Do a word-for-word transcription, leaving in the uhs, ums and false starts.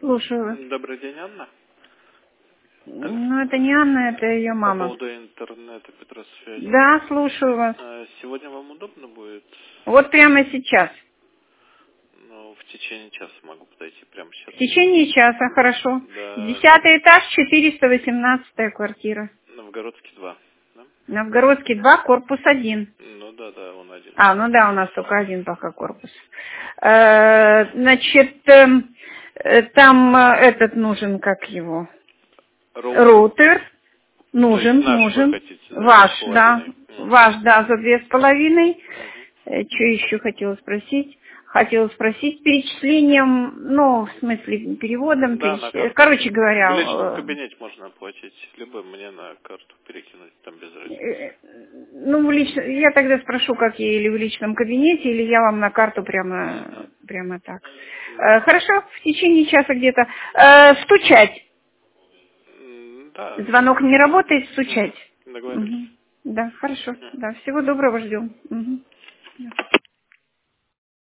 Слушаю вас. Добрый день, Анна. Алло. Ну, это не Анна, это ее По мама. поводу интернета, Петросвязи. Да, слушаю вас. А, Сегодня вам удобно будет? Вот прямо сейчас. Ну, в течение часа могу подойти прямо сейчас. В течение часа, хорошо. Да, Десятый этаж, четыреста восемнадцатая квартира. Новгородский два. Да? Новгородский два, корпус один. Ну да, да, он один. А, ну да, у нас только один пока корпус. Э, Значит, эм, э, там э, этот нужен, как его, Роутер. роутер. Ну, то есть Нужен, наш вы нужен. хотите, за две Ваш, с да. половиной. Угу. Ваш, да, за две с половиной. Угу. Что еще хотела спросить? Хотела спросить перечислением, ну, в смысле, переводом, Да, на переч... карту. короче В личном говоря, кабинете можно оплатить, либо мне на карту перекинуть, там без э, разницы. э, ну, в лич... я тогда спрошу, как я, или в личном кабинете, или я вам на карту прямо, Угу. прямо так. Э, Хорошо, в течение часа где-то. Э, Стучать. М, Да, Звонок не работает, стучать. угу. Договорились. Мгм. Да, хорошо. Мгм. Да, всего доброго, ждем. Мгм. Да.